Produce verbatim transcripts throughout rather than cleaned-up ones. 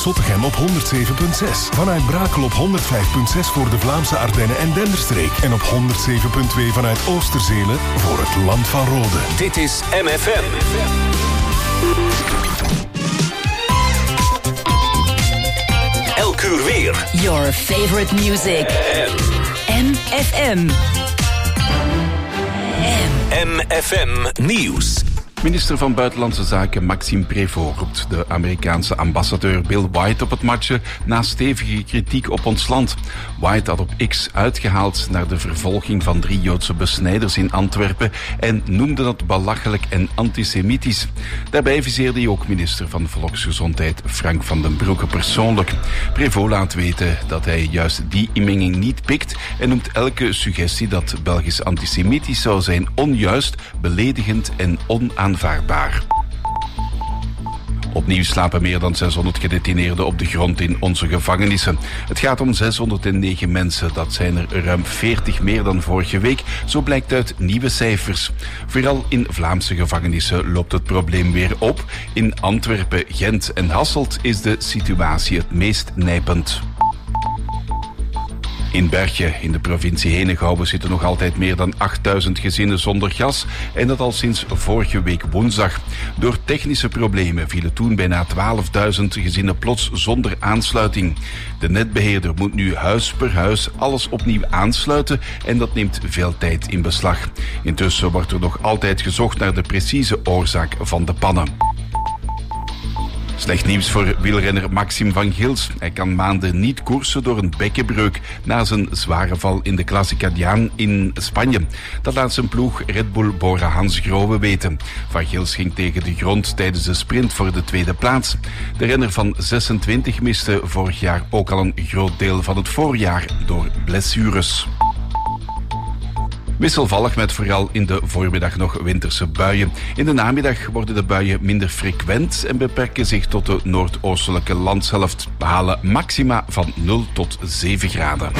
Zottegem op honderd zeven komma zes. Vanuit Brakel op honderd vijf komma zes voor de Vlaamse Ardennen en Denderstreek. En op honderd zeven komma twee vanuit Oosterzelen voor het Land van Rode. Dit is M F M. Elk uur weer. Your favorite music. M F M. M F M Nieuws. Minister van Buitenlandse Zaken Maxime Prévost roept de Amerikaanse ambassadeur Bill White op het matje na stevige kritiek op ons land. White had op X uitgehaald naar de vervolging van drie Joodse besnijders in Antwerpen en noemde dat belachelijk en antisemitisch. Daarbij viseerde hij ook minister van Volksgezondheid Frank van den Broeke persoonlijk. Prévost laat weten dat hij juist die inmenging niet pikt en noemt elke suggestie dat Belgisch antisemitisch zou zijn onjuist, beledigend en onaanvaardbaar. Aanvaardbaar. Opnieuw slapen meer dan zeshonderd gedetineerden op de grond in onze gevangenissen. Het gaat om zeshonderdnegen mensen, dat zijn er ruim veertig meer dan vorige week, zo blijkt uit nieuwe cijfers. Vooral in Vlaamse gevangenissen loopt het probleem weer op. In Antwerpen, Gent en Hasselt is de situatie het meest nijpend. In Berchem, in de provincie Henegouwen, zitten nog altijd meer dan achtduizend gezinnen zonder gas en dat al sinds vorige week woensdag. Door technische problemen vielen toen bijna twaalfduizend gezinnen plots zonder aansluiting. De netbeheerder moet nu huis per huis alles opnieuw aansluiten en dat neemt veel tijd in beslag. Intussen wordt er nog altijd gezocht naar de precieze oorzaak van de pannen. Slecht nieuws voor wielrenner Maxime van Gils. Hij kan maanden niet koersen door een bekkenbreuk na zijn zware val in de Classica Diaan in Spanje. Dat laat zijn ploeg Red Bull Bora Hansgrohe weten. Van Gils ging tegen de grond tijdens de sprint voor de tweede plaats. De renner van zesentwintig miste vorig jaar ook al een groot deel van het voorjaar door blessures. Wisselvallig met vooral in de voormiddag nog winterse buien. In de namiddag worden de buien minder frequent en beperken zich tot de noordoostelijke landshelft. We halen maxima van nul tot zeven graden.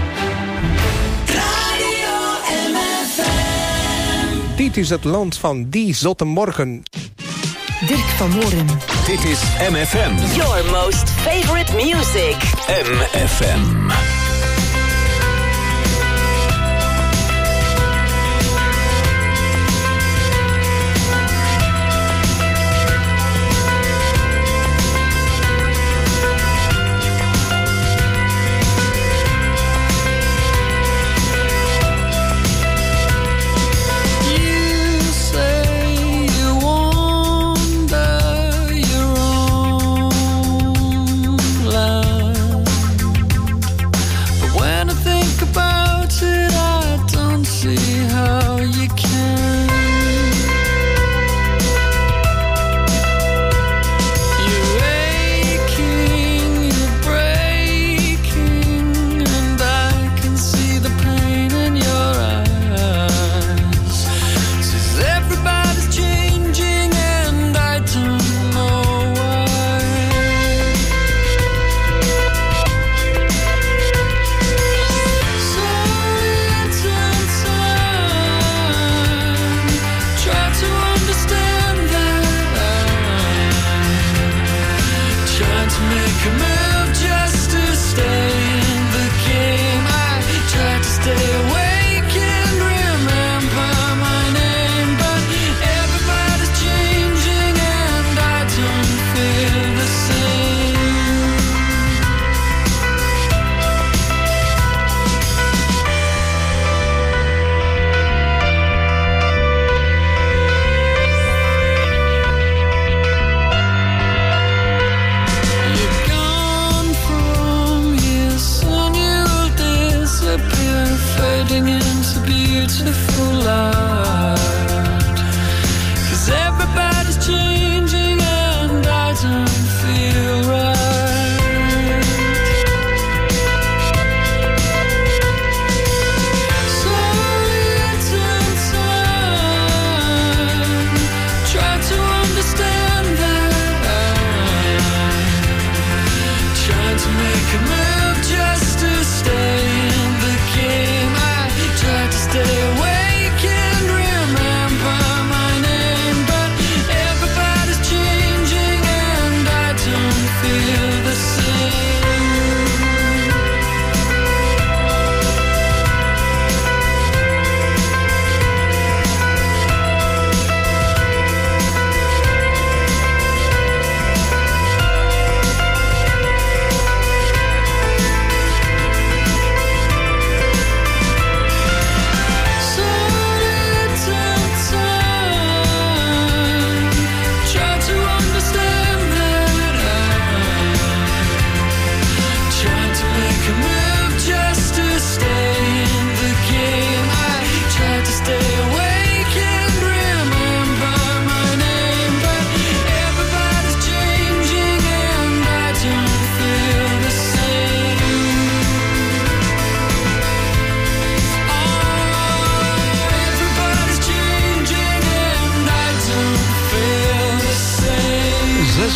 Dit is het land van die zotte morgen. Dirk van Mooren. Dit is M F M. Your most favorite music. M F M.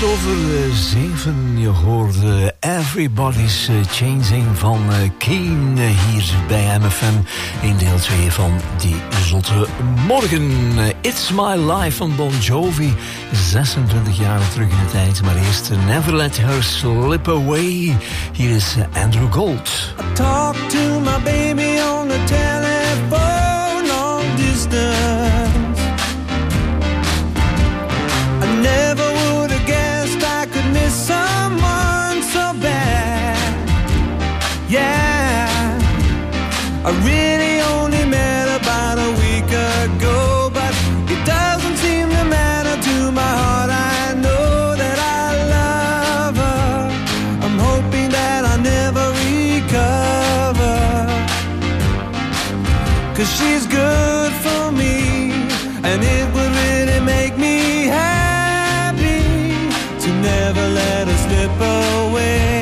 over uh, zeven. Je hoorde Everybody's uh, Changing van uh, Keen uh, hier bij M F M in deel twee van die zotte morgen. Uh, It's My Life van Bon Jovi, zesentwintig jaar terug in de tijd. Maar eerst uh, Never Let Her Slip Away. Hier is uh, Andrew Gold. I talk to my baby on the telephone long distance. I never would have guessed I could miss someone so bad. Yeah, I really only met about a week ago, but it doesn't seem to matter to my heart. I know that I love her. I'm hoping that I never recover, 'cause she's good for me, and it would really make me happy to never let her slip away.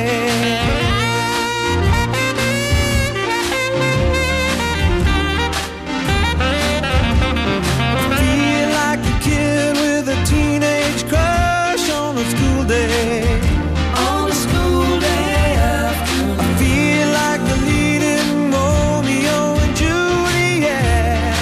Feel like a kid with a teenage crush on a school day. On a school day afternoon. I feel like the leading Romeo and Juliet.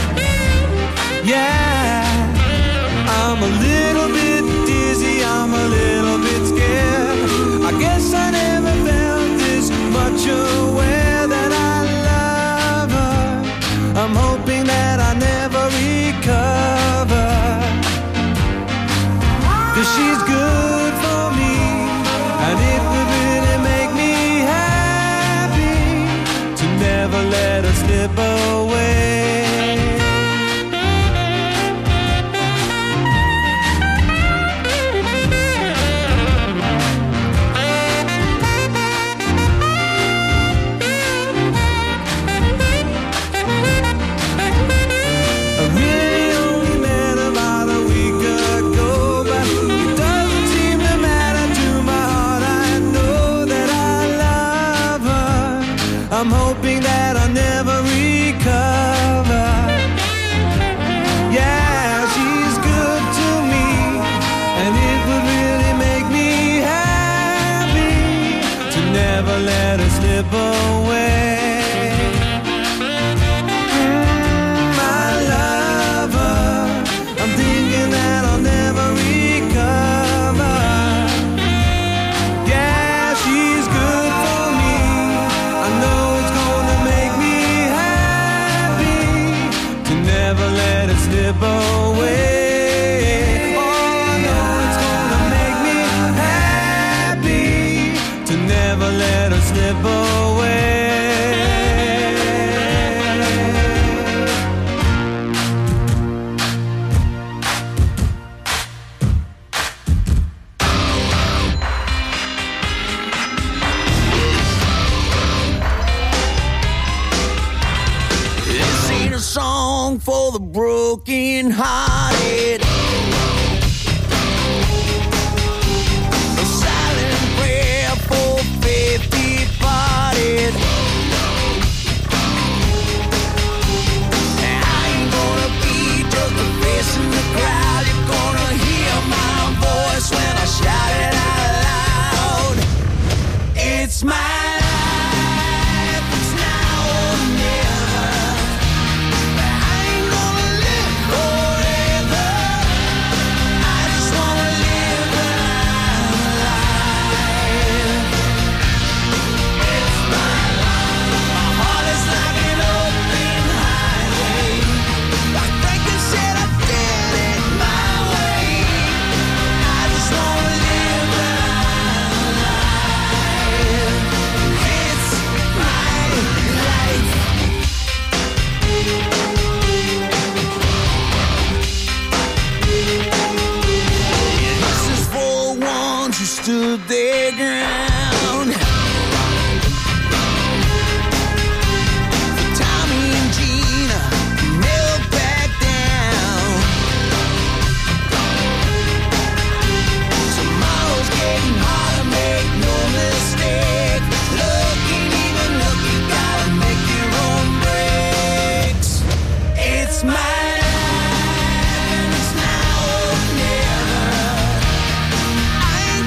Yeah, I'm a little bit dizzy, I'm a little bit scared. I guess I never felt this much aware that I love her. I'm hoping that I never recover, 'cause she's good for me, and it would really make me happy to never let her slip away. I really only met about a week ago, but it doesn't seem to matter to my heart. I know that I love her. I'm hoping that I never recover. Yeah, she's good to me, and it would really make me happy to never let her slip away. Mm, I love her. I'm thinking that I'll never recover. Yeah, she's good for me. I know it's gonna make me happy to never let it slip away. Oh, I know it's gonna make me happy to never let her slip away. This ain't a song for the broken hearted. A silent prayer for faith departed. I ain't gonna be just a face in the crowd. You're gonna hear my voice when I shout it out loud. It's my life, it's now or never. I ain't gonna live forever. I just wanna live when I'm alive. It's my life. My heart is like an open highway. Like Franklin said, I did it my way. I just wanna live when I'm alive. It's my life. This is for ones who stood their ground. For Tommy and Gina, who never back down. Tomorrow's getting harder, make no mistake. Look ain't even look, you gotta make your own breaks. It's my life, and it's now or never. I ain't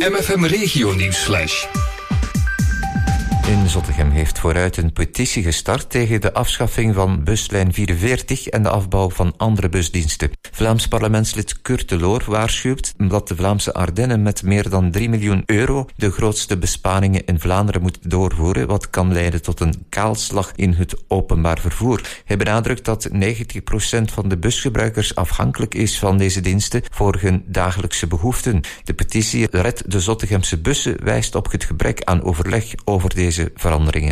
M F M Regio Nieuws Flash. In Zottegem heeft Vooruit een petitie gestart tegen de afschaffing van buslijn vierenveertig en de afbouw van andere busdiensten. Vlaams parlementslid Kurt de Loor waarschuwt dat de Vlaamse Ardennen met meer dan drie miljoen euro de grootste besparingen in Vlaanderen moet doorvoeren, wat kan leiden tot een kaalslag in het openbaar vervoer. Hij benadrukt dat negentig procent van de busgebruikers afhankelijk is van deze diensten voor hun dagelijkse behoeften. De petitie Red de Zottegemse bussen wijst op het gebrek aan overleg over deze veranderingen.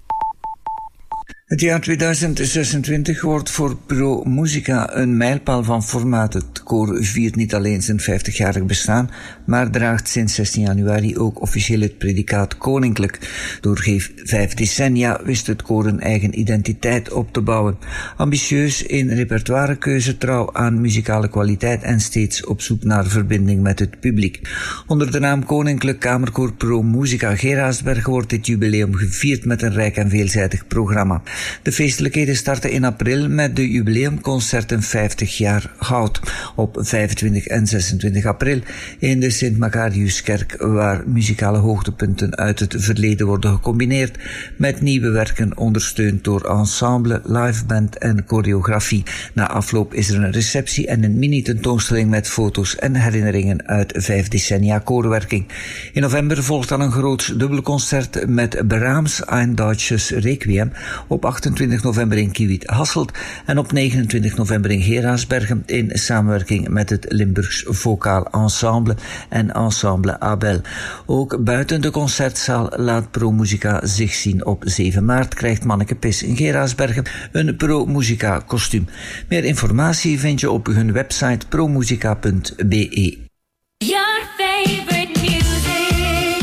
Het jaar tweeduizend zesentwintig wordt voor Pro Musica een mijlpaal van formaat. Het koor viert niet alleen zijn vijftigjarig bestaan, maar draagt sinds zestien januari ook officieel het predicaat koninklijk. Door vijf decennia wist het koor een eigen identiteit op te bouwen. Ambitieus in repertoirekeuze, trouw aan muzikale kwaliteit en steeds op zoek naar verbinding met het publiek. Onder de naam Koninklijk Kamerkoor Pro Musica Geraardsbergen wordt dit jubileum gevierd met een rijk en veelzijdig programma. De feestelijkheden starten in april met de jubileumconcerten vijftig jaar goud. Op vijfentwintig en zesentwintig april in de Sint-Macariuskerk, waar muzikale hoogtepunten uit het verleden worden gecombineerd met nieuwe werken ondersteund door ensemble, liveband en choreografie. Na afloop is er een receptie en een mini-tentoonstelling met foto's en herinneringen uit vijf decennia koorwerking. In november volgt dan een groot dubbelconcert met Brahms Ein Deutsches Requiem op achtentwintig november in Kiewiet-Hasselt en op negenentwintig november in Geraardsbergen in samenwerking met het Limburgs Vocaal Ensemble en Ensemble Abel. Ook buiten de concertzaal laat Pro Musica zich zien. Op zeven maart krijgt Manneke Pis in Geraardsbergen een Pro Musica kostuum. Meer informatie vind je op hun website promusica punt b e. Your favorite music.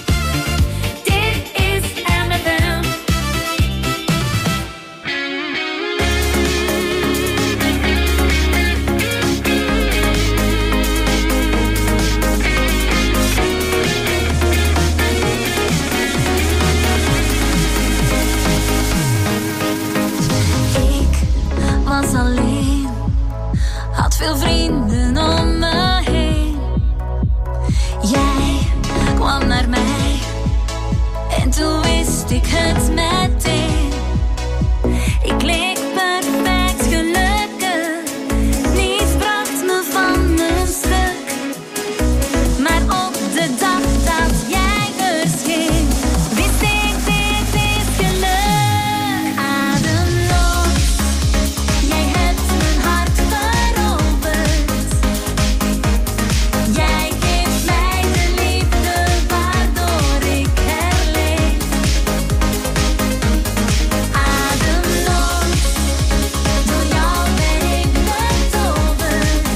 Dit is M F M. Ik was alleen, had veel vrienden om me heen. Jij kwam naar mij en toen wist ik het meteen. Ik leek perfect gelukkig, niets bracht me van mijn stuk. Maar op de dag dat jij verscheen, wist ik dit is geluk. Ademloos, jij hebt mijn hart veroverd. Jij geeft mij de liefde waardoor ik herleef. Ademloos, door jou ben ik betoverd.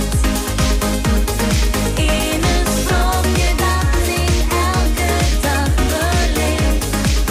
In een sprookje dat ik elke dag beleef.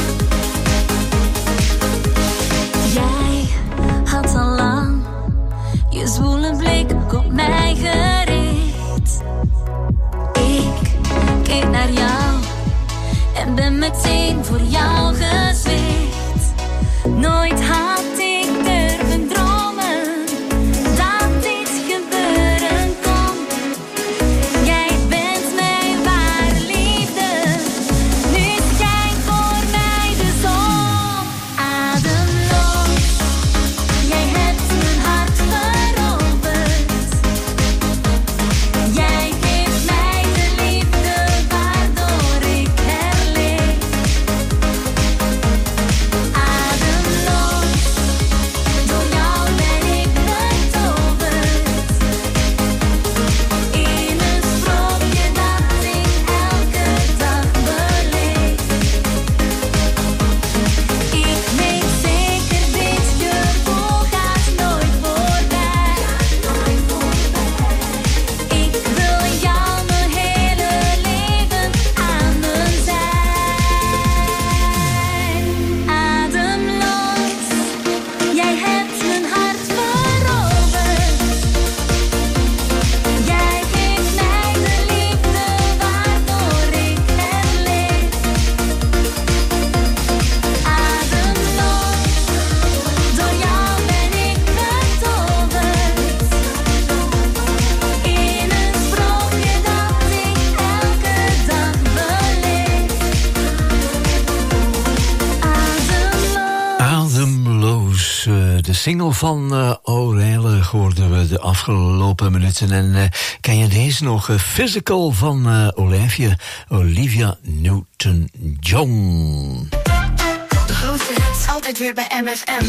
Jij had al lang je zwoele blik op mij gericht. Ik keek naar jou en ben meteen voor jou gezwicht. Nooit had ik durven dromen dat dit gebeuren kon. Jij bent mijn ware liefde, nu schijnt voor mij de zon. Ademloos, jij hebt mijn hart veroverd. Jij geeft mij de liefde waardoor ik herleef. de single van uh, O'Reilly hoorden we de afgelopen minuten. En uh, ken je deze nog? Uh, Physical van uh, Olivia, Olivia Newton-John. De grootste hits altijd weer bij M F M.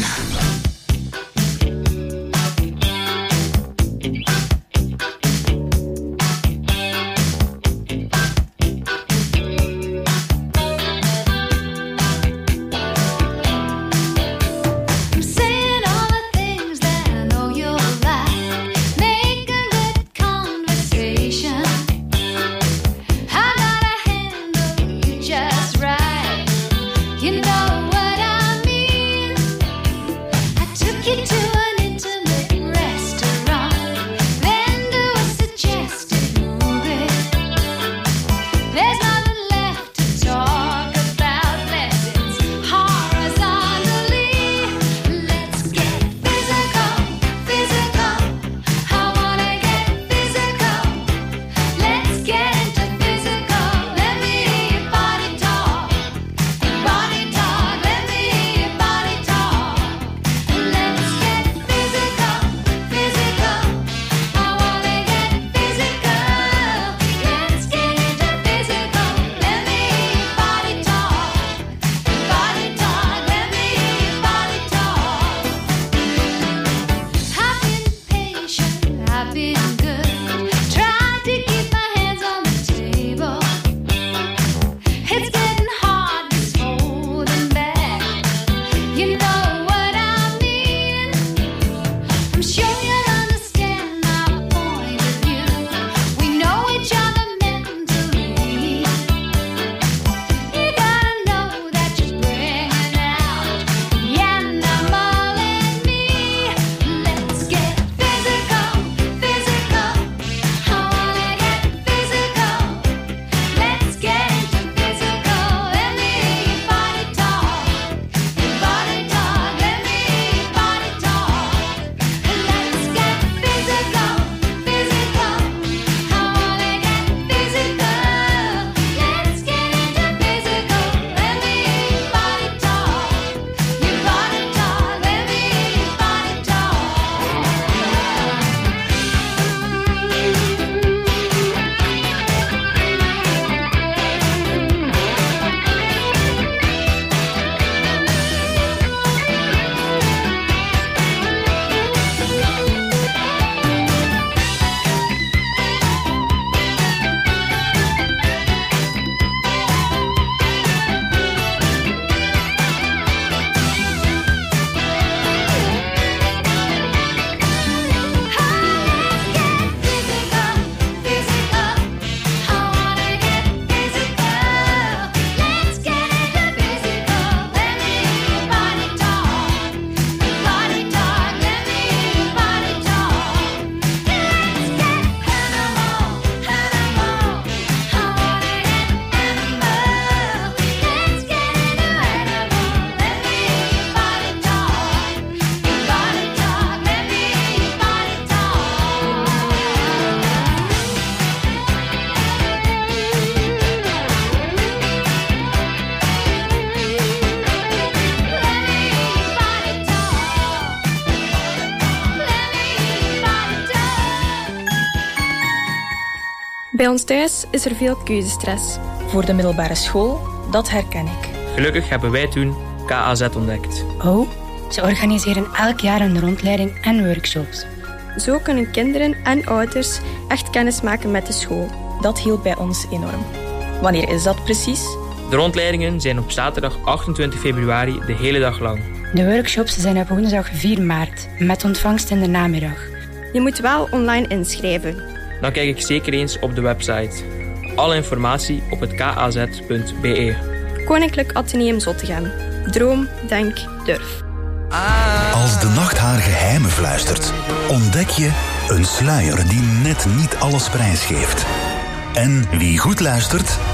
Bij ons thuis is er veel keuzestress. Voor de middelbare school, dat herken ik. Gelukkig hebben wij toen K A Z ontdekt. Oh, ze organiseren elk jaar een rondleiding en workshops. Zo kunnen kinderen en ouders echt kennis maken met de school. Dat hielp bij ons enorm. Wanneer is dat precies? De rondleidingen zijn op zaterdag achtentwintig februari de hele dag lang. De workshops zijn op woensdag vier maart, met ontvangst in de namiddag. Je moet wel online inschrijven. Dan kijk ik zeker eens op de website. Alle informatie op het k a z punt b e. Koninklijk Atheneum Zottegem. Droom, denk, durf. Als de nacht haar geheimen fluistert, ontdek je een sluier die net niet alles prijsgeeft. En wie goed luistert,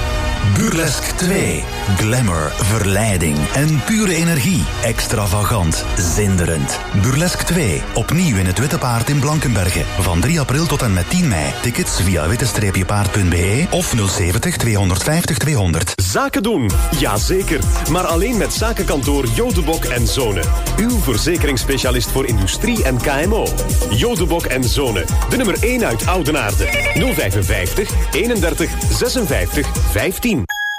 Burlesque twee. Glamour, verleiding en pure energie. Extravagant, zinderend. Burlesque twee. Opnieuw in het Witte Paard in Blankenberge. Van drie april tot en met tien mei. Tickets via witte paard punt b e of nul zeventig tweehonderdvijftig tweehonderd. Zaken doen, jazeker. Maar alleen met zakenkantoor Jodebok en Zonen. Uw verzekeringsspecialist voor industrie en K M O. Jodebok en Zonen. De nummer één uit Oudenaarde. nul vijfenvijftig eenendertig zesenvijftig vijftien.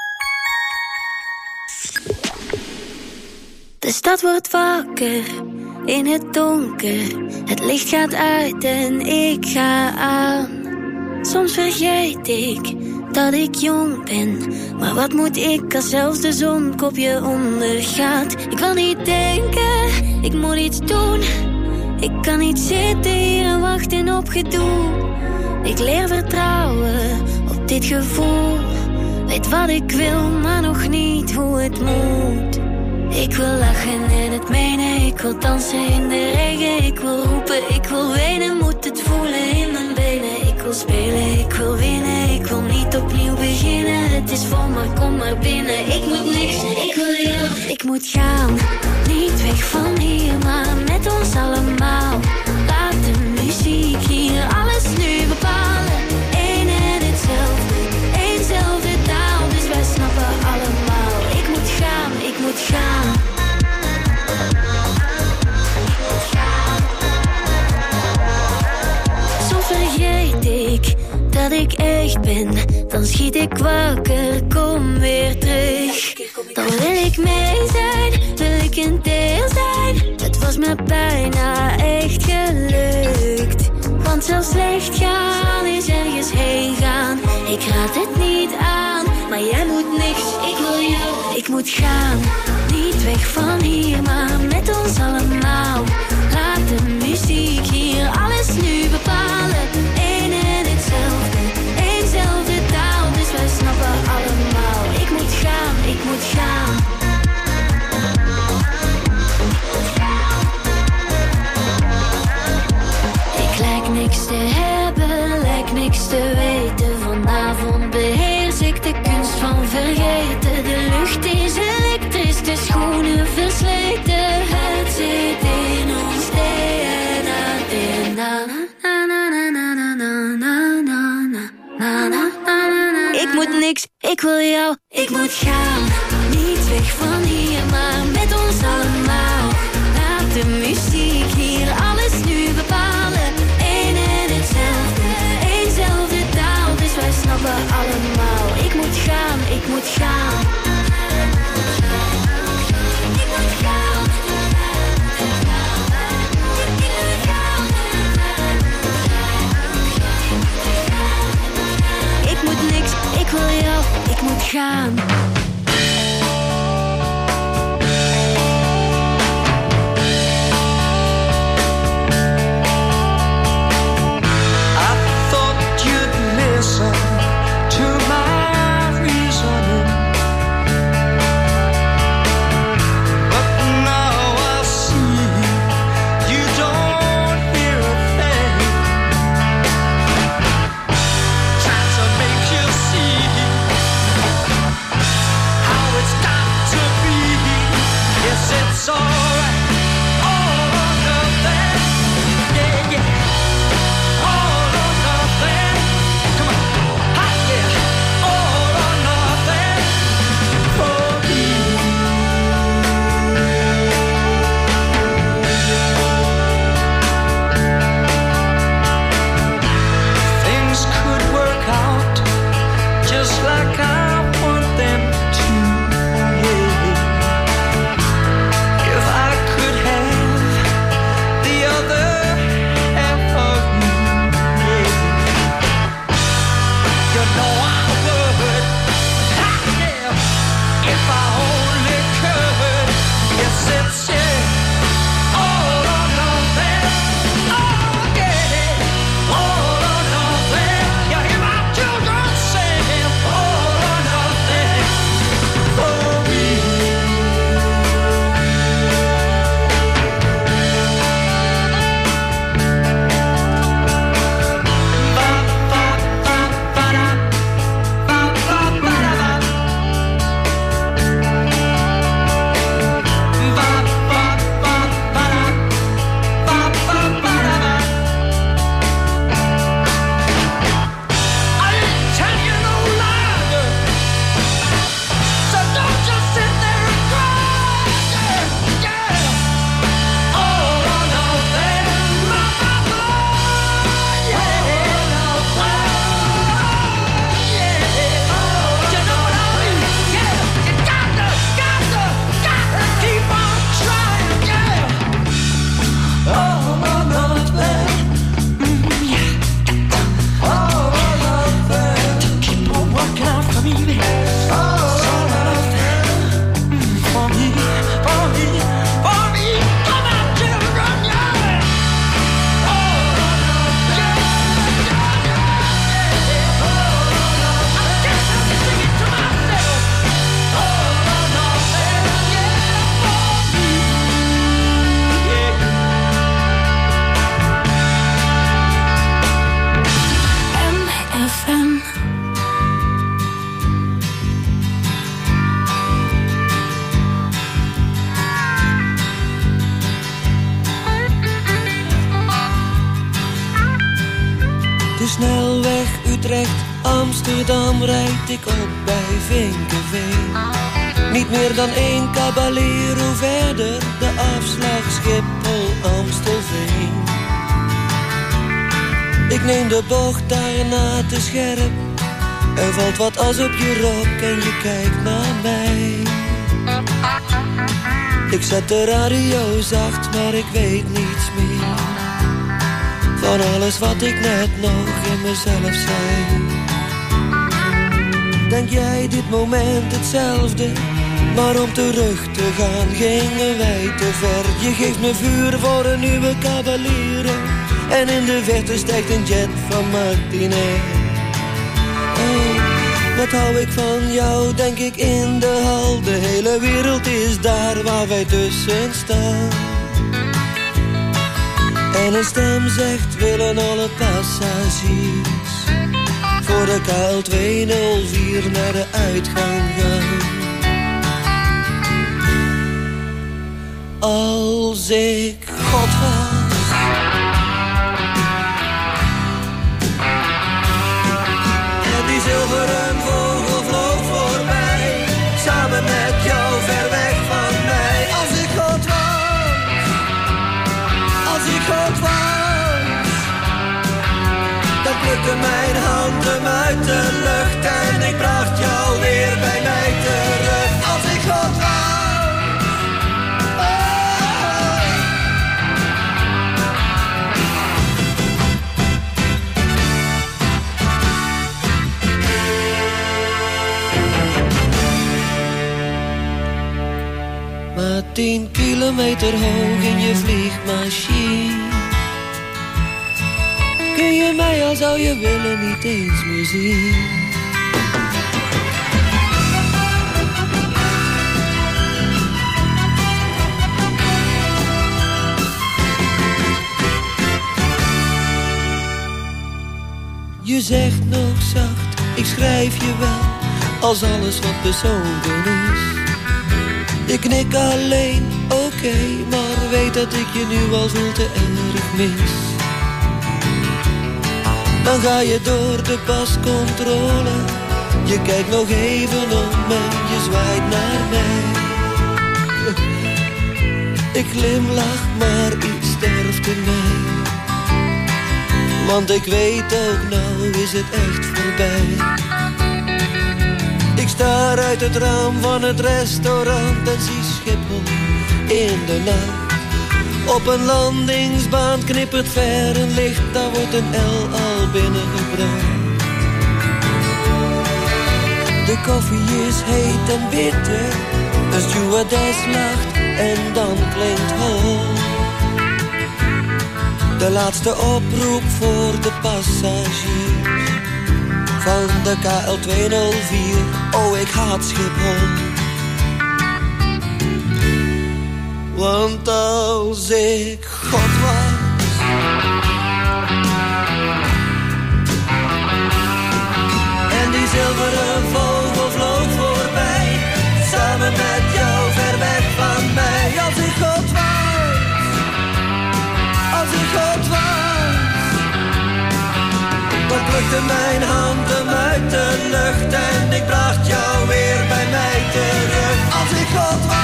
De stad wordt wakker in het donker. Het licht gaat uit en ik ga aan. Soms vergeet ik dat ik jong ben. Maar wat moet ik als zelfs de zon kopje ondergaat? Ik wil niet denken, ik moet iets doen. Ik kan niet zitten hier en wachten op gedoe. Ik leer vertrouwen op dit gevoel. Weet wat ik wil, maar nog niet hoe het moet. Ik wil lachen en het menen, ik wil dansen in de regen. Ik wil roepen, ik wil wenen, moet het voelen in mijn benen. Ik wil spelen, ik wil winnen, ik wil niet opnieuw beginnen. Het is vol, maar kom maar binnen. Ik moet niks, ik wil jou. Ik moet gaan, niet weg van hier, maar met ons allemaal. Laat de muziek hier alles nu bepalen. Eén en hetzelfde, éénzelfde taal, dus wij snappen allemaal. Ik moet gaan, ik moet gaan. Soms vergeet ik dat ik echt ben. Dan schiet ik wakker, kom weer terug. Dan wil ik mee zijn, wil ik een deel zijn. Het was me bijna echt gelukt. Want zelfs slecht gaan is ergens heen gaan. Ik raad het niet aan, maar jij moet niks. Ik wil jou, ik moet gaan. Niet weg van hier, maar met ons allemaal. Laat de muziek hier alles nu bepalen. Eén en hetzelfde, éénzelfde taal, dus wij snappen allemaal. Ik moet gaan, ik moet gaan. Ik lijk niks te hebben, lijk niks te weten. Vanavond beheers ik de kunst van vergeten. De lucht is elektrisch, de schoenen versleten. Het zit in ons D N A, D N A. Ik moet niks, ik wil jou, ik moet gaan. Niet weg van hier, maar met ons allemaal. Laat de muziek hier alles nu bepalen. Eén en hetzelfde, éénzelfde taal, dus wij snappen allemaal. Ik moet gaan, ik moet gaan. Ik moet gaan. Ik moet niks, ik wil jou, ik moet gaan. snelweg Utrecht-Amsterdam rijd ik op bij Vinkeveen. Niet meer dan één Caballero verder, de afslag Schiphol-Amstelveen. Ik neem de bocht daarna te scherp. Er valt wat as op je rok en je kijkt naar mij. Ik zet de radio zacht, maar ik weet niets meer van alles wat ik net nog in mezelf zei. Denk jij dit moment hetzelfde? Maar om terug te gaan gingen wij te ver. Je geeft me vuur voor een nieuwe Caballero en in de verte stijgt een jet van Martinair. Oh, wat hou ik van jou, denk ik in de hal. De hele wereld is daar waar wij tussen staan. En een stem zegt, willen alle passagiers voor de K L tweehonderdvier naar de uitgang gaan. Als ik God was, en die zilveren vogel vloog voorbij, samen met jou ver weg van mij. Als ik God was, als ik God was, dan plukte mijn hand hem uit de lucht en ik bracht jou weer bij mij terug. Als ik God was. Maar tien kilometer hoog in je vliegmachine, kun je mij al zou je willen niet eens meer zien. Je zegt nog zacht, ik schrijf je wel, als alles wat persoonlijk is. Ik knik alleen, oké, okay, maar weet dat ik je nu al veel te erg mis. Dan ga je door de pascontrole, je kijkt nog even om en je zwaait naar mij. Ik glimlach, maar iets sterft in mij. Want ik weet ook, nou is het echt voorbij. Ik staar uit het raam van het restaurant en zie Schiphol in de nacht. Op een landingsbaan knippert ver een licht, daar wordt een L al binnengebracht. De koffie is heet en bitter, de stewardess lacht en dan klinkt hol. De laatste oproep voor de passagiers van de K L tweehonderdvier, oh ik haat Schiphol. Want als ik God was, en die zilveren vogel vloog voorbij, samen met jou ver weg van mij. Als ik God was, als ik God was, dan plukte mijn hand hem uit de lucht en ik bracht jou weer bij mij terug. Als ik God was.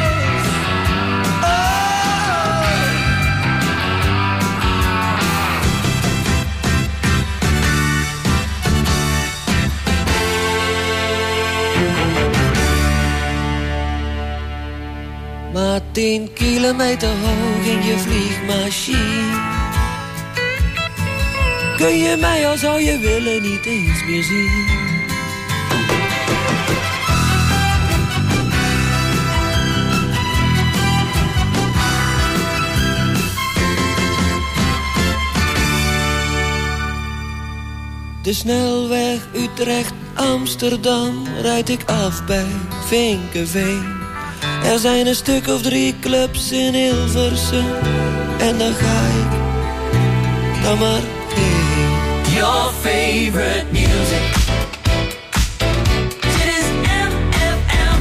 Maar tien kilometer hoog in je vliegmachine, kun je mij al zou je willen niet eens meer zien. De snelweg Utrecht-Amsterdam rijd ik af bij Vinkeveen. Er zijn een stuk of drie clubs in Hilversum en dan ga ik dan maar heen. Your favorite music. Dit is M F M.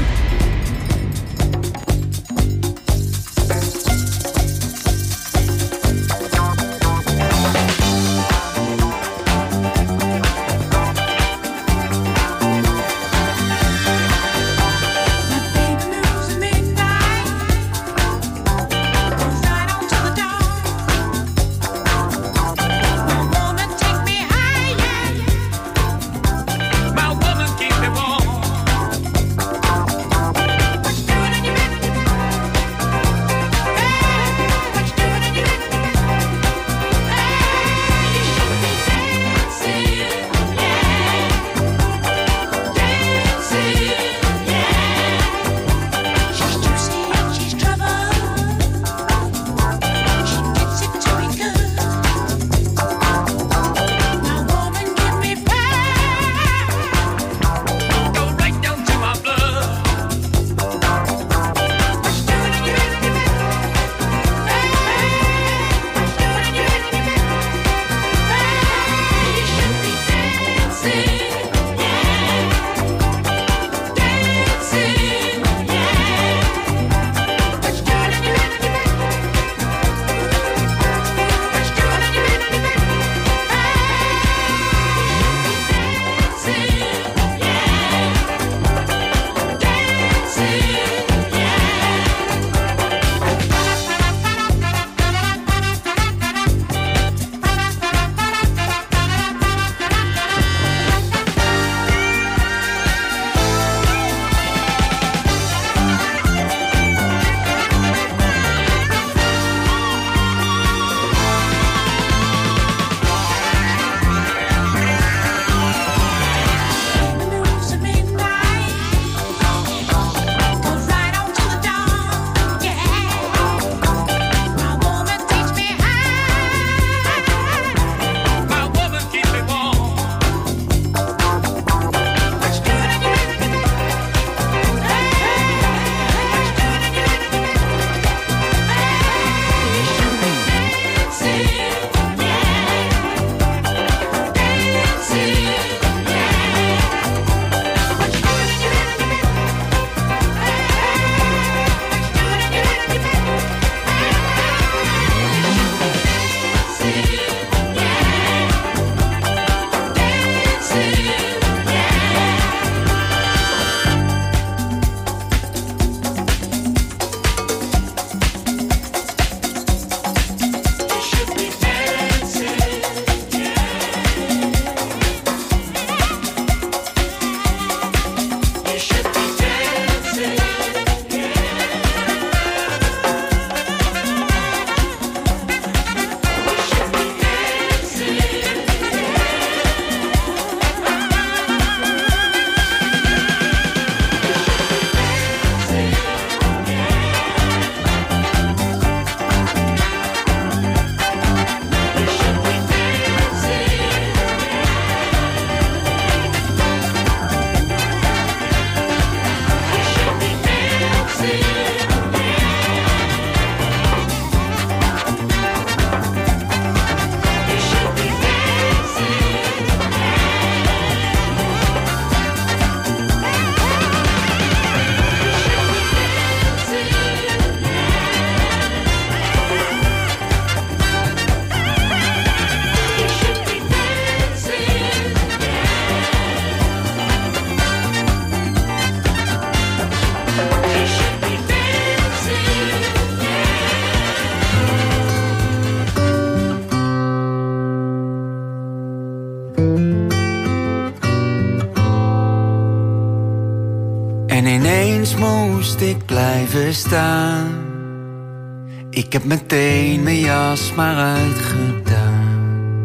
Ineens moest ik blijven staan. Ik heb meteen mijn jas maar uitgedaan.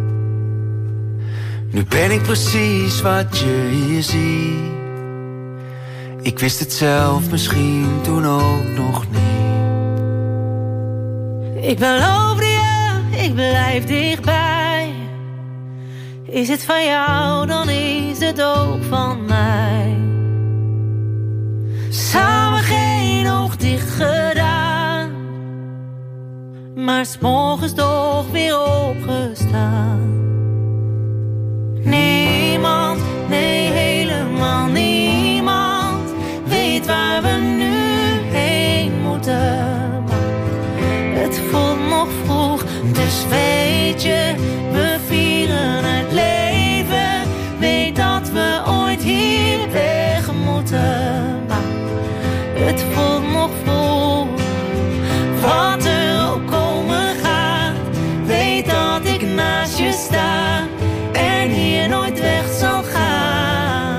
Nu ben ik precies wat je hier ziet. Ik wist het zelf misschien toen ook nog niet. Ik beloof je, ik blijf dichtbij. Is het van jou, dan is het ook van mij. Samen geen oog dicht gedaan, maar 's morgens toch weer opgestaan. Niemand, nee helemaal niemand, weet waar we nu heen moeten. Maar het voelt nog vroeg, dus weet je, we vieren het leven. Weet dat we ooit hier weg moeten. Maar het voelt nog vroeg, wat er ook komen gaat. Weet dat ik naast je sta en hier nooit weg zal gaan.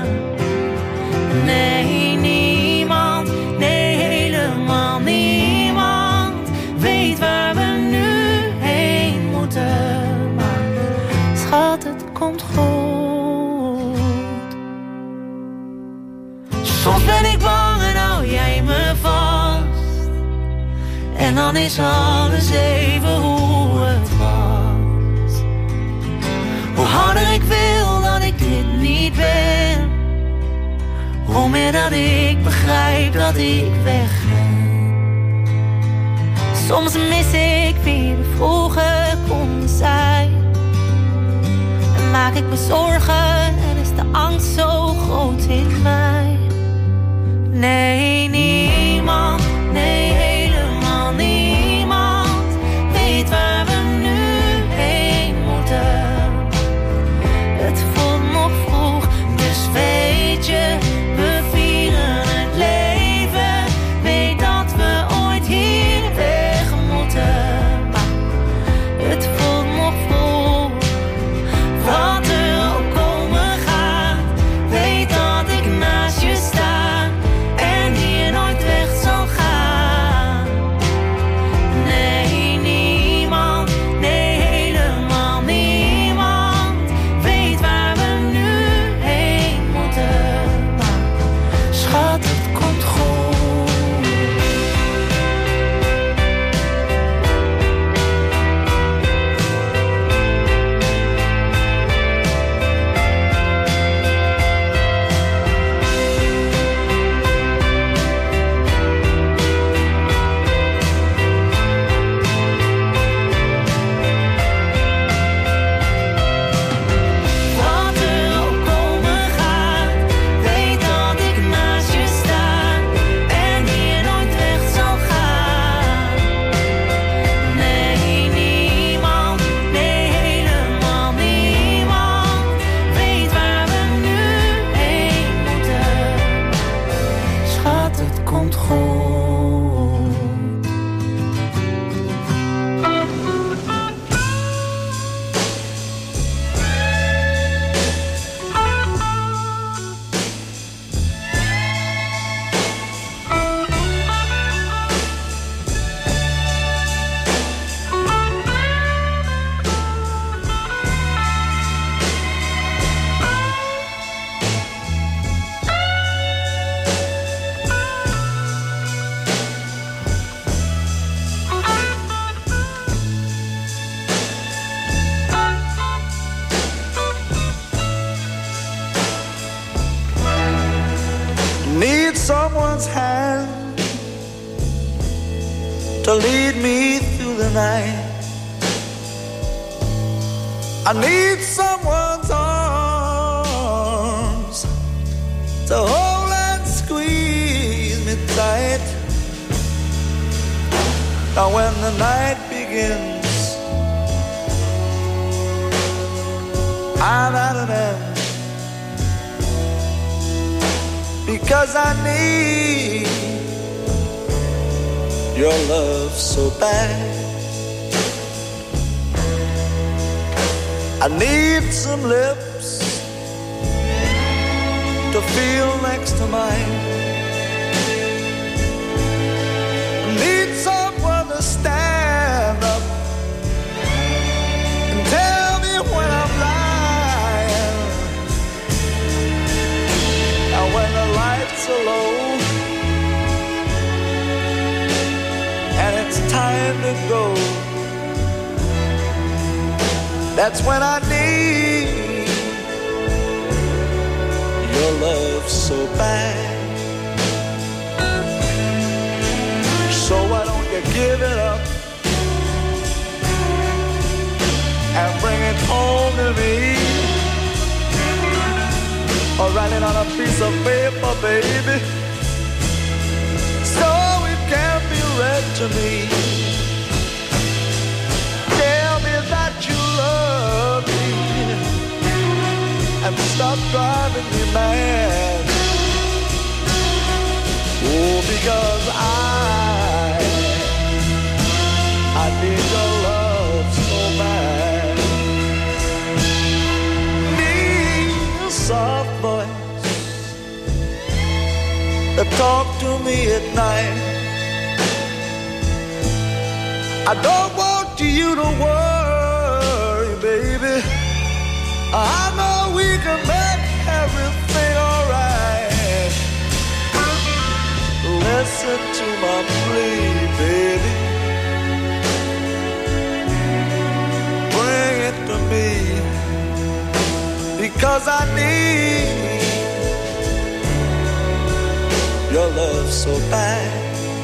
Nee, niemand, nee helemaal niemand, weet waar we nu heen moeten. Maar schat, het komt goed. Soms ben ik bang en hou jij me vast. En dan is alles even hoe het was. Hoe harder ik wil dat ik dit niet ben, hoe meer dat ik begrijp dat ik weg ben. Soms mis ik wie we vroeger konden zijn. En maak ik me zorgen en is de angst zo groot in mij. Nee, niemand, nee helemaal niemand, weet waar we nu heen moeten. Het voelt nog vroeg, dus weet je, we vieren het leven. Weet dat we ooit hier weg moeten. Maar het voelt nog vroeg, wat er ook komen gaat. Weet dat ik naast je sta en hier nooit weg zal gaan. Nee, niemand, nee helemaal niemand, weet waar we nu heen moeten. Maar schat, het komt goed. Wat er ook komen gaat, weet dat ik naast je sta en hier nooit weg zal gaan. Nee, niemand, nee helemaal niemand, weet waar we nu heen moeten. Schat, het komt goed. Need someone's hand to lead me through the night. I need someone's arms to hold and squeeze me tight. Now when the night begins, I'm at an end. Because I need your love so bad. I need some lips to feel next to mine. time to go. That's when I need your love so bad. So why don't you give it up and bring it home to me? Or write it on a piece of paper, baby, so it can be read to me. Tell me that you love me and stop driving me mad. Oh, because I, I need your love so bad. Need a soft voice that talk to me at night. I don't want you to worry, baby. I know we can make everything alright. Listen to my plea, baby. Bring it to me, because I need your love so bad.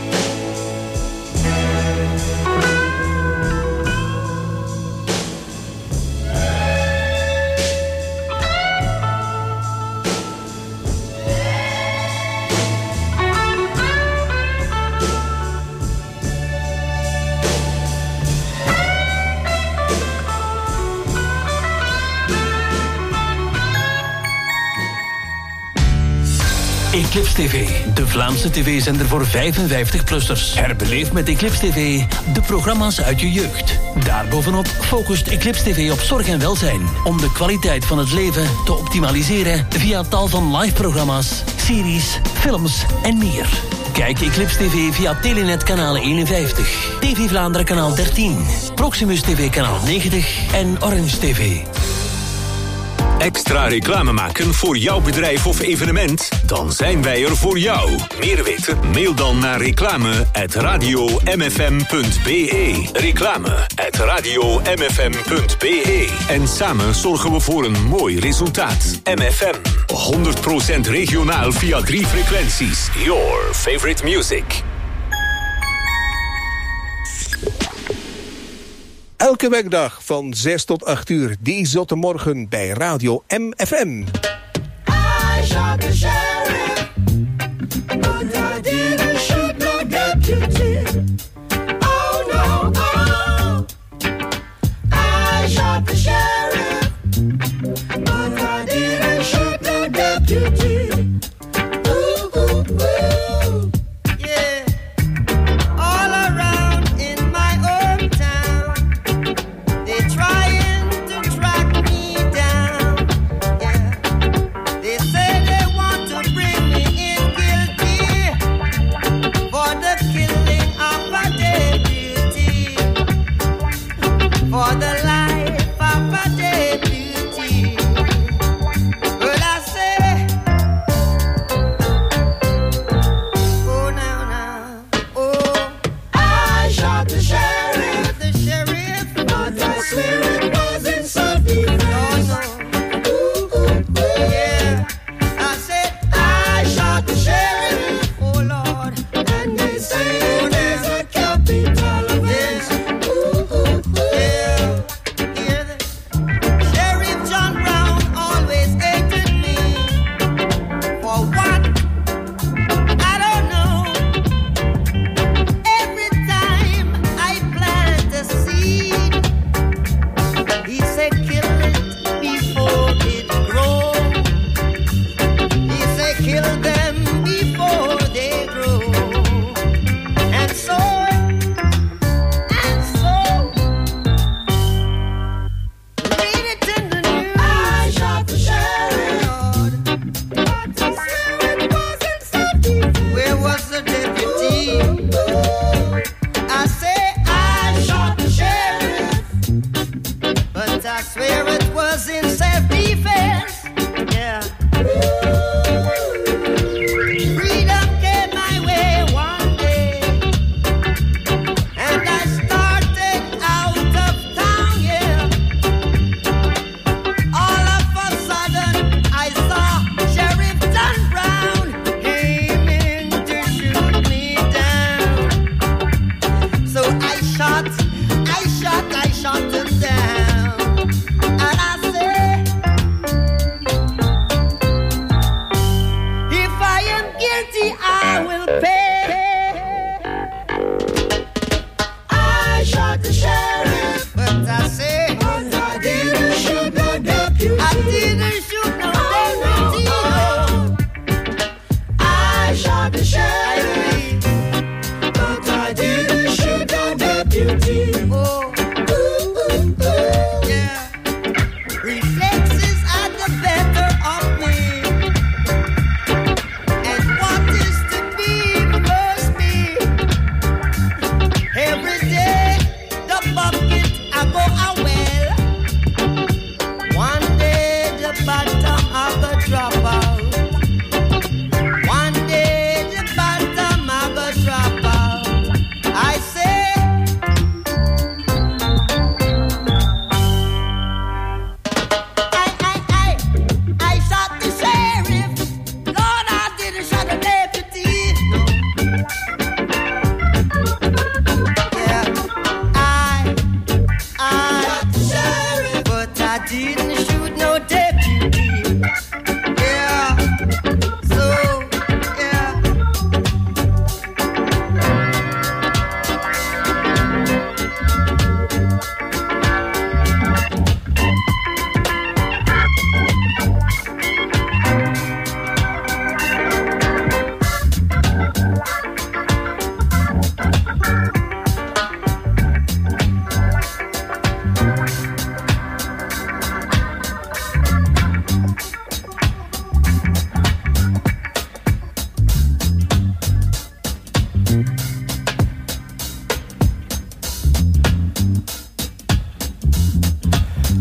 Eclipse T V, de Vlaamse tv-zender voor vijfenvijftig-plussers. Herbeleef met Eclipse T V de programma's uit je jeugd. Daarbovenop focust Eclipse T V op zorg en welzijn, om de kwaliteit van het leven te optimaliseren via tal van live-programma's, series, films en meer. Kijk Eclipse T V via Telenet kanaal eenenvijftig, T V Vlaanderen kanaal dertien, Proximus T V kanaal negentig en Orange T V. Extra reclame maken voor jouw bedrijf of evenement? Dan zijn wij er voor jou. Meer weten? Mail dan naar reclame at radio m f m punt b e. Reclame at radio m f m punt b e. En samen zorgen we voor een mooi resultaat. M F M, honderd procent regionaal via drie frequenties. Your favorite music. Elke werkdag van zes tot acht uur, die zotte morgen bij Radio M F M. I shot the sheriff, but I didn't shoot no deputy. Oh no, oh. I shot the sheriff, but I didn't shoot no deputy. Ooh, ooh, ooh. Yeah, all around in my hometown, they're trying to track me down. Yeah, they say they want to bring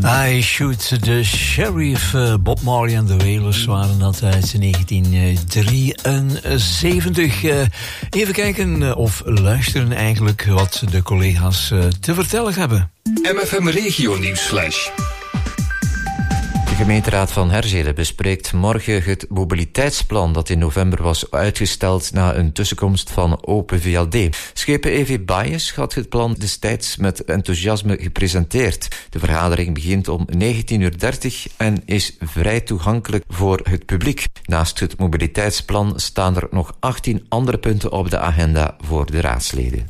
I Shoot the Sheriff, uh, Bob Marley en de Wailers waren dat uit negentien drieënzeventig. Uh, even kijken uh, of luisteren eigenlijk wat de collega's uh, te vertellen hebben. M F M Regio Nieuws Flash. De gemeenteraad van Herzelen bespreekt morgen het mobiliteitsplan dat in november was uitgesteld na een tussenkomst van Open V L D. Schepen E V Bayes had het plan destijds met enthousiasme gepresenteerd. De vergadering begint om negentien uur dertig en is vrij toegankelijk voor het publiek. Naast het mobiliteitsplan staan er nog achttien andere punten op de agenda voor de raadsleden.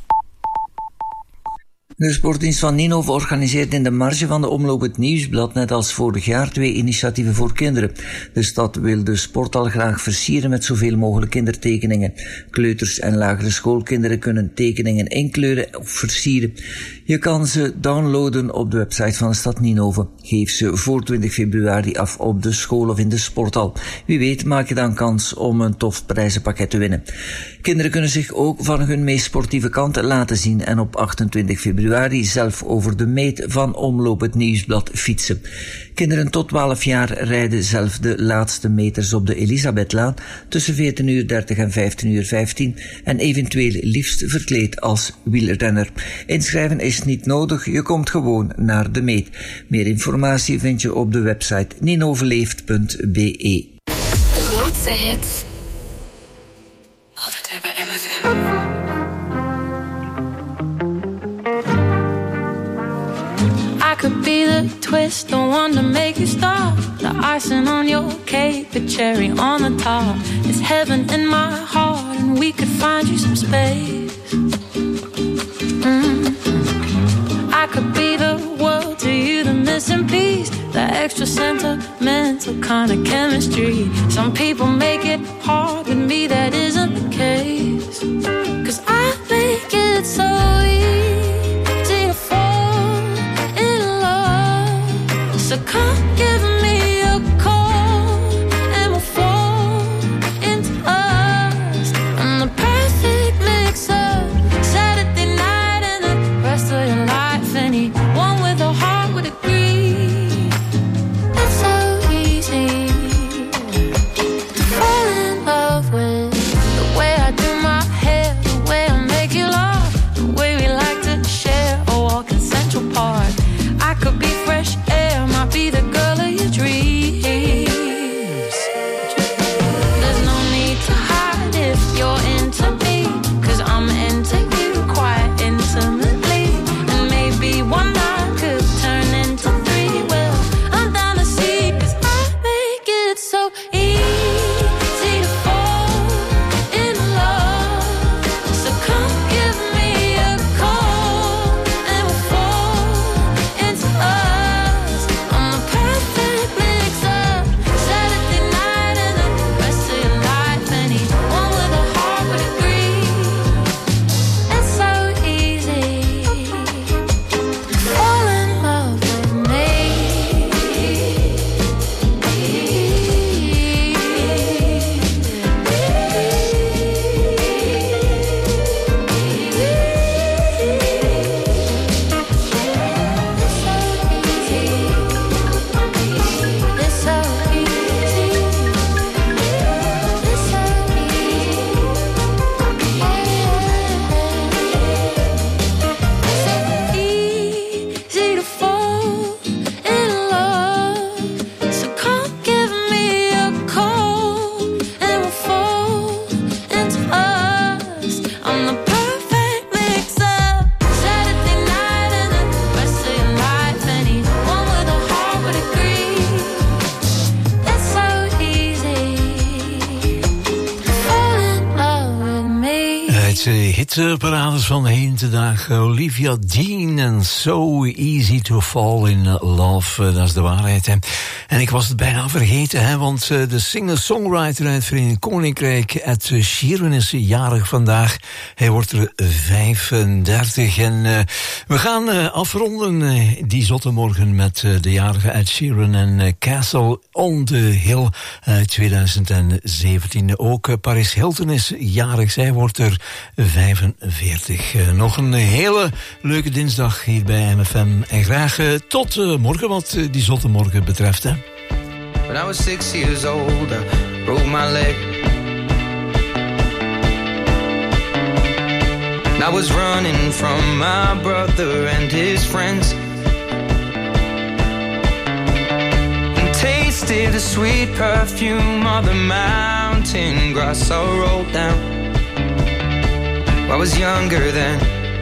De sportdienst van Ninove organiseert in de marge van de omloop het Nieuwsblad, net als vorig jaar, twee initiatieven voor kinderen. De stad wil de sporthal graag versieren met zoveel mogelijk kindertekeningen. Kleuters en lagere schoolkinderen kunnen tekeningen inkleuren of versieren. Je kan ze downloaden op de website van de stad Ninove. Geef ze voor twintig februari af op de school of in de sporthal. Wie weet maak je dan kans om een tof prijzenpakket te winnen. Kinderen kunnen zich ook van hun meest sportieve kant laten zien en op achtentwintig februari zelf over de meet van Omloop het Nieuwsblad fietsen. Kinderen tot twaalf jaar rijden zelf de laatste meters op de Elisabethlaan tussen veertien uur dertig en vijftien uur vijftien en eventueel liefst verkleed als wielrenner. Inschrijven is niet nodig, je komt gewoon naar de meet. Meer informatie vind je op de website ninoveleeft punt b e. De grootste hits. Altijd bij M F M. I could be the twist, the one to make you stop. The icing on your cake, the cherry on the top. It's heaven in my heart, and we could find you some space. Mm-hmm. I could be the world to you, the missing piece, the extra sentimental kind of chemistry. Some people make it hard, with me that isn't the case. 'Cause I make it so easy to fall in love. So come give me a call and we'll fall into us. And the perfect mix up Saturday night and the rest of your life. Anyone with a heart would agree. It's so easy to fall in love with the way I do my hair, the way I make you laugh, the way we like to share a walk in Central Park. I could be fresh air, might be the girl of your dreams. There's no need to hide if you're into me, 'cause I'm into you quite intimately. And maybe one night could turn into three. Well, I'm down to see, 'cause I make it so easy to fall in love. So come give me a call and we'll fall into us. I'm the perfect mix up Saturday night and the rest of your life. Anyone with a heart would agree. It's so easy to fall in love with me. It's so easy. It's so easy to fall in love. So come give me a call and we'll fall into us. I'm the perfect mix up Saturday night and the rest of your life. Anyone with a heart would agree. It's so easy to fall in love with me. Het uh, hitparades van heen te dagen. Olivia Dean en So Easy to Fall in Love. Uh, dat is de waarheid, hè. En ik was het bijna vergeten, hè, want uh, de singer-songwriter uit het Verenigd Koninkrijk, Ed Sheeran, is jarig vandaag. Hij wordt er vijfendertig. En uh, we gaan uh, afronden uh, die zotte morgen met uh, de jarige Ed Sheeran en uh, Castle on the Hill uit twintig zeventien. Ook uh, Paris Hilton is jarig. Zij wordt er vijfenveertig. Uh, nog een hele leuke dinsdag hier bij M F M. En graag uh, tot uh, morgen wat uh, die zotte morgen betreft. Hè. When I was six years old, I broke my leg. I was running from my brother and his friends, and tasted the sweet perfume of the mountain grass I rolled down. I was younger then.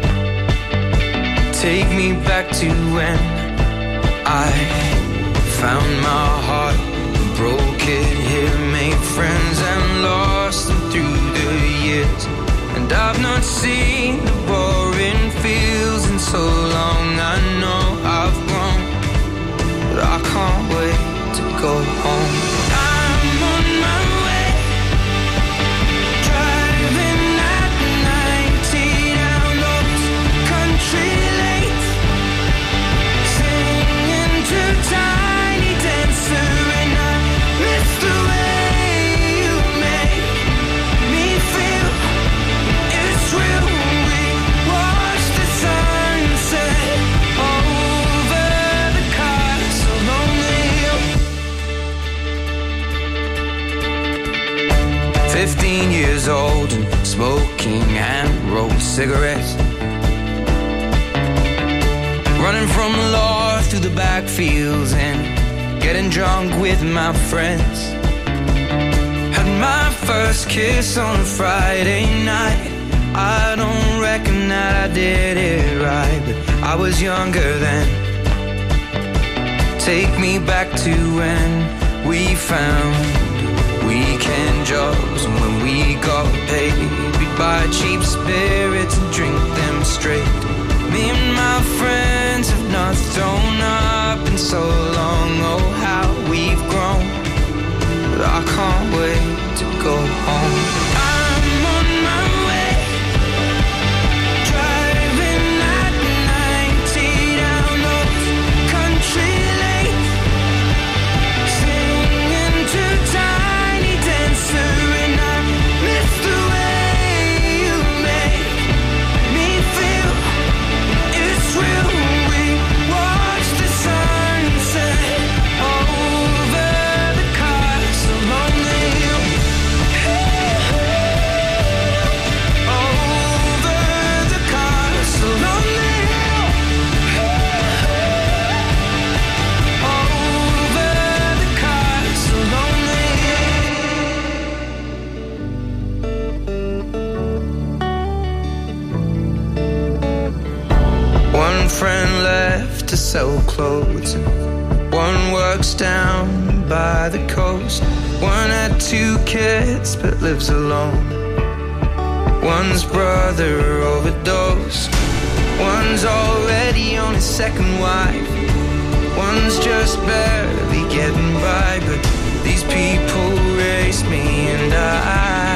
Take me back to when I found my heart, broke it here, made friends and lost them through the years. And I've not seen the boring fields in so long. I know I've grown, but I can't wait to go home. I'm on my way, driving at ninety down those country lanes, singing to Tiny Dancer, and I miss the way you make me feel. It's real when we watch the sunset over the castle on the hill. Fifteen years old and smoking hand-rolled cigarettes, running from the law through the backfields and getting drunk with my friends. Had my first kiss on a Friday night. I don't reckon that I did it right, but I was younger then. Take me back to when we found weekend jobs, and when we got paid, we'd buy cheap spirits and drink them straight. Me and my friends have not thrown up in so long. Oh, how we've grown, but I can't wait to go home. I'm on my way, driving at ninety down those country lanes, singing to Tiny Dancer, and I miss the way you make me feel. It's real when we watch the sunset over the castle on the hill. Over the castle on the hill. Over the castle on the hill. One friend left to sell clothes, one works down by the coast. One had two kids but lives alone. One's brother overdosed. One's already on his second wife. One's just barely getting by. But these people race me, and I